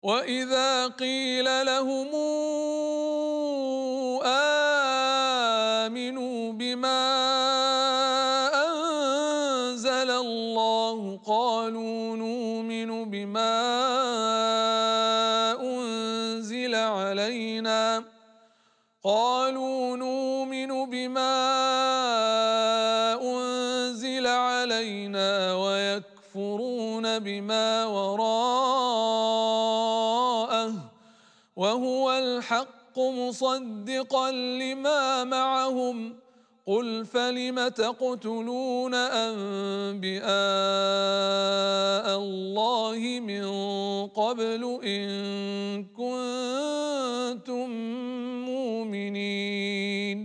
وإذا قيل لهم آمنوا بما أنزل الله قالوا نؤمن بما أنزل علينا ويكفرون بما وراءه وهو الحق مصدقا لما معهم قل فلم تقتلون أنبياء الله من قبل إن كنتم مؤمنين